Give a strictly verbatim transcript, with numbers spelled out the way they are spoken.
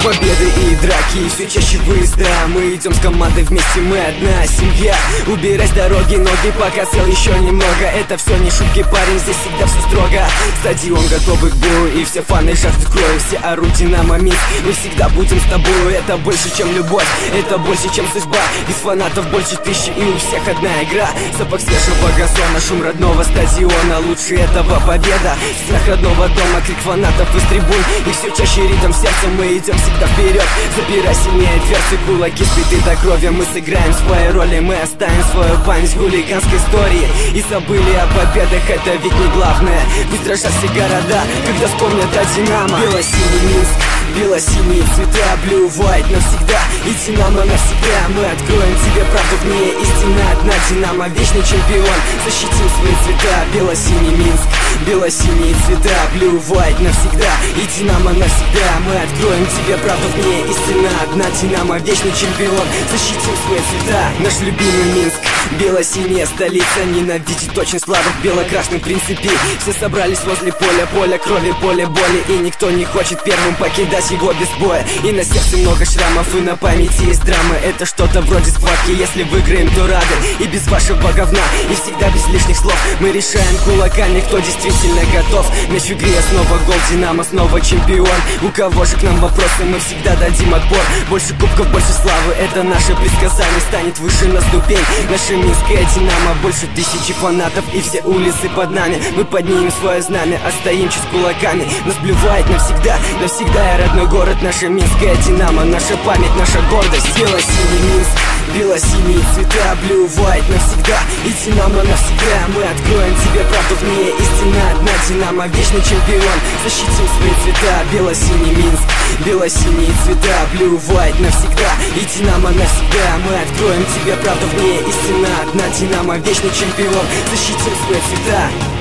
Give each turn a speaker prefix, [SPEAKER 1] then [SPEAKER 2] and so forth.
[SPEAKER 1] Победы и драки, и все чаще выезда. Мы идем с командой вместе, мы одна семья. Убирай с дороги ноги, пока сел еще немного. Это все не шутки, парень, здесь всегда все строго. Стадион готовый к бою, и все фаны жаждут крови. Все орут Динамо Минск, мы всегда будем с тобой. Это больше, чем любовь, это больше, чем судьба. Без фанатов больше тысячи, и у всех одна игра. Запах свежего газона, шум родного стадиона. Лучше этого победа, страх родного дома, крик фанатов из трибун. И все чаще ритм сердца, мы идем всегда вперед. Забирай сильнее дверцы, кулаки сбиты до крови. Мы сыграем свои роли, мы оставим свою память в хулиганской истории. И забыли о победах, это ведь не главное. Пусть дрожат все города, когда вспомнят о Динамо. Бело-синий Минск, бело-синие цвета, blue white навсегда. И Динамо навсегда. Мы откроем тебе правду, в ней истина одна. Динамо вечный чемпион, защитим свои цвета. Бело-синий Минск, бело-синие цвета, blue white навсегда. И Динамо навсегда. Мы откроем тебе правду, в ней истина одна. Динамо вечный чемпион, защитим свои цвета. Наш любимый Минск, бело-синяя столица. Ненавидеть очень слабых бело-красных принципе. Все собрались возле поля, поля крови, поле боли. И никто не хочет первым покидать его без боя. И на сердце много шрамов, и на памяти есть драмы. Это что-то вроде схватки, если выиграем, то рады. И без вашего говна, и всегда без лишних слов. Мы решаем кулаками, кто действительно готов. Мяч в игре, снова гол, Динамо снова чемпион. У кого же к нам вопросы, мы всегда дадим отпор. Больше кубков, больше славы, это наше предсказание. Станет выше на ступень наша минская Динамо. Больше тысячи фанатов, и все улицы под нами. Мы поднимем свое знамя, а стоим чуть с кулаками. Нас блювает навсегда, навсегда и родной город. Наша минская Динамо, наша память, наша гордость. Бело-синий Минск, бело-синие цвета, blue white навсегда. И Динамо навсегда. Мы откроем тебе правду, в ней истина одна. Динамо вечный чемпион, защитим свои цвета. Бело-синий Минск, бело-синие цвета, blue white навсегда. И Динамо навсегда. Мы откроем тебе правду, в ней истина одна. Динамо вечный чемпион, защитим свои цвета.